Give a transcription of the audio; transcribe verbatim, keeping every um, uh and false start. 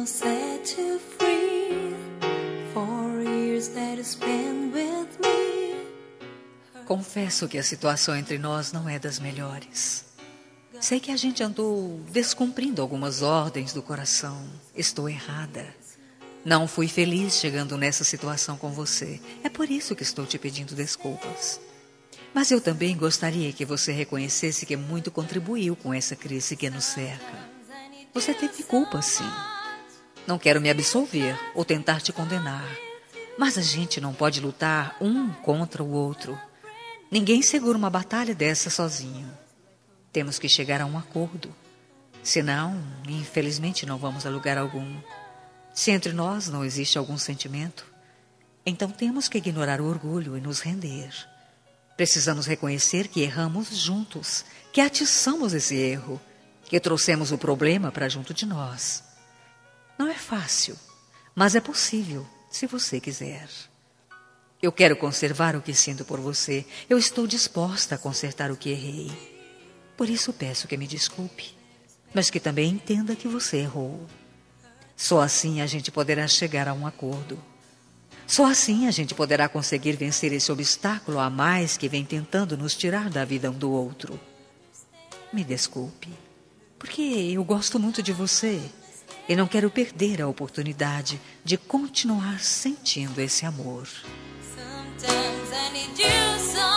gonna set you free. Four years that you spent with me. Confesso que a situação entre nós não é das melhores. Sei que a gente andou descumprindo algumas ordens do coração. Estou errada. Não fui feliz chegando nessa situação com você. É por isso que estou te pedindo desculpas. Mas eu também gostaria que você reconhecesse que muito contribuiu com essa crise que nos cerca. Você teve culpa, sim. Não quero me absolver ou tentar te condenar. Mas a gente não pode lutar um contra o outro. Ninguém segura uma batalha dessa sozinho. Temos que chegar a um acordo. Senão, infelizmente, não vamos a lugar algum. Se entre nós não existe algum sentimento, então temos que ignorar o orgulho e nos render. Precisamos reconhecer que erramos juntos, que atiçamos esse erro, que trouxemos o problema para junto de nós. Não é fácil, mas é possível, se você quiser. Eu quero conservar o que sinto por você. Eu estou disposta a consertar o que errei. Por isso peço que me desculpe, mas que também entenda que você errou. Só assim a gente poderá chegar a um acordo. Só assim a gente poderá conseguir vencer esse obstáculo a mais que vem tentando nos tirar da vida um do outro. Me desculpe, porque eu gosto muito de você e não quero perder a oportunidade de continuar sentindo esse amor. Sometimes I need you so